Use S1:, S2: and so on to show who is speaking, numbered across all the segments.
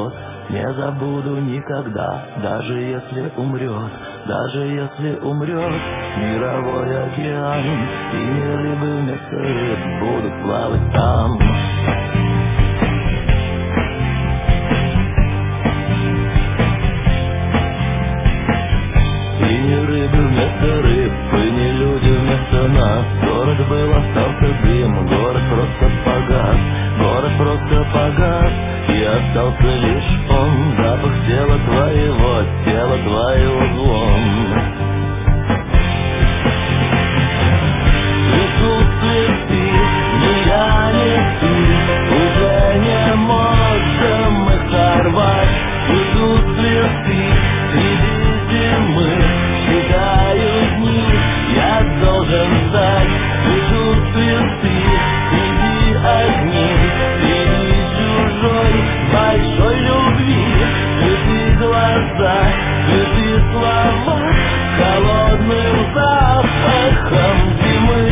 S1: тот. Не забуду никогда, даже если умрет, даже если умрет мировой океан, и рыбы вместо рыб будут плавать там. И не рыбы вместо рыб, и не люди вместо нас. Город был, остался дым, город просто погас, город просто погас, и остался лишь он, запах тела твоего звон. Присутствие ты, не я, не ты, уже не можем мы сорвать. Присутствие ты, среди зимы, считаю дни, я должен знать. Присутствие ты, среди огней, среди чужой большой любви. Цветы глаза, цветы слова, холодным запахом зимы.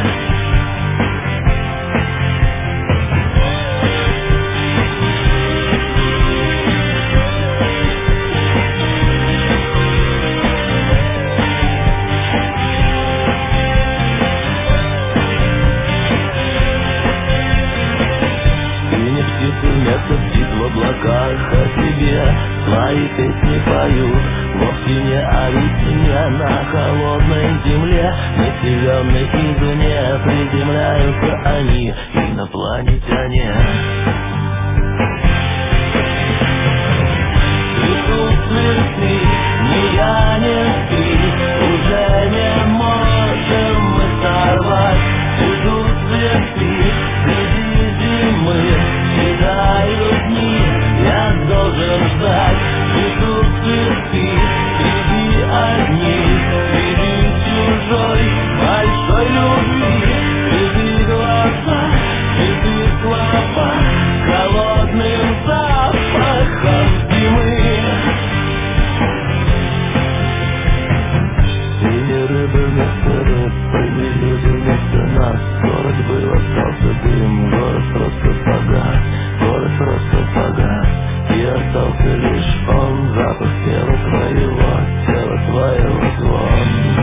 S1: Вместо птиц в облаках о себе свои песни поют. Вовсе не о весне на холодной земле, населенной извне, приземляются они, инопланетяне. Присутствие ты, не я, не ты, уже не можем мы сорвать. Присутствие ты, среди зимы, считаю дни, я должен ждать. Присутствие ты, среди огней, среди чужой большой любви. Цветы глаза, цветы слова, холодным запахом зимы. И рыбы вместо рыб, и люди вместо нас. Город был, остался дым, город просто погас, город просто погас, и остался лишь он, запах тела твоего звон.